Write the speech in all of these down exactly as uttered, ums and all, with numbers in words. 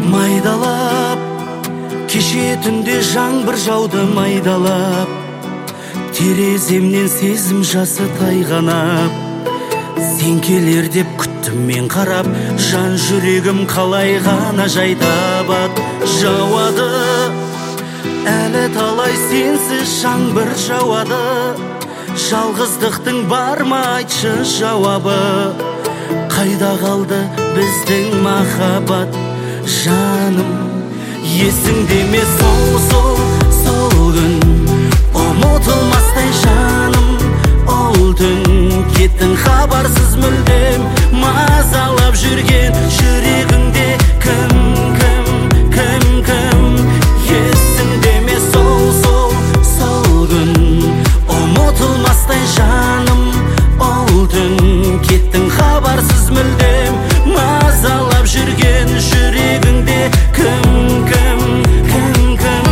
Майдалап кеше түнде жаңбыр жауды майдалап, тереземнен сезім жасы тайғанап. Сен келер деп күттім мен қарап, жан жүрегім қалай ғана жай табад. Жауады әлі талай сенсіз жаңбыр жауады. Жалғыздықтың бар ма айтшы жауабы? Қайда қалды біздің махаббат? Жаным, есіңде ме сол сол сол күн? Ұмытылмастай жаным, ол түн. Кеттің хабарсыз мүлдем, мазалап жүрген жүрегіңде кім кім кім кім? Есіңде ме сол сол сол күн? Ұмытылмастай жаным, ол түн. Кеттің хабарсыз мүлдем, мазалап жүрген жүрегіңде кім кім кім кім?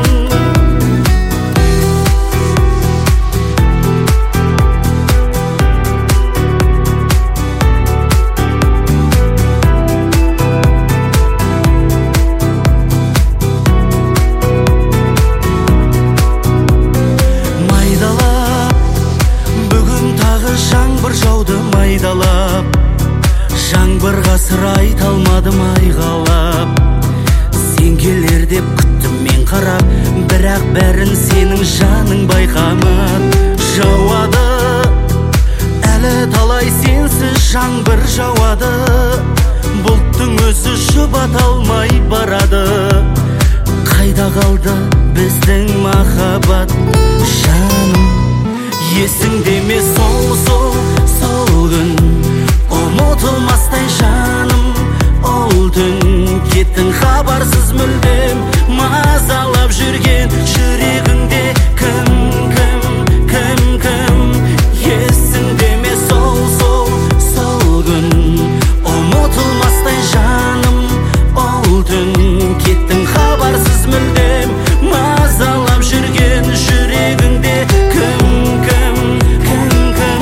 Майдалап бүгін тағы жаңбыр жауды майдалап, жаңбырға сыр айта алмадым айғалап. Сен келер деп күттім мен қарап, бірақ бәрін сенің жаның байқамады. Жауады әлі талай сенсіз жаңбыр жауады. Бұлттың өзі жұбата алмай барады. Қайда қалды біздің махаббат? Жаным, есіңде ме сол сол сол күн? Ұмытылмастай жаным, ол түн. Кеттің хабарсыз мүлдем, мазалап жүрген жүрегіңде кім кім кім кім? Есіңде ме сол сол сол күн? Ұмытылмастай жаным, ол түн. Кеттің хабарсыз мүлдем, мазалап жүрген жүрегіңде кім кім кім кім?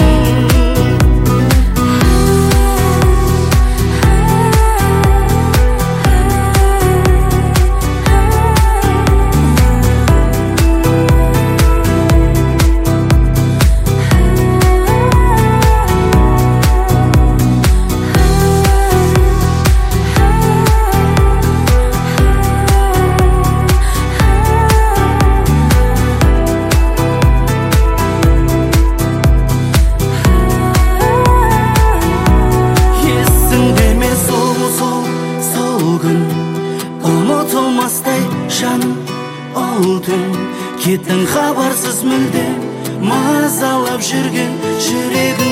Ұмытылмастай жаным, ол түн. Кеттің хабарсыз мүлдем, мазалап жүрген жүрегің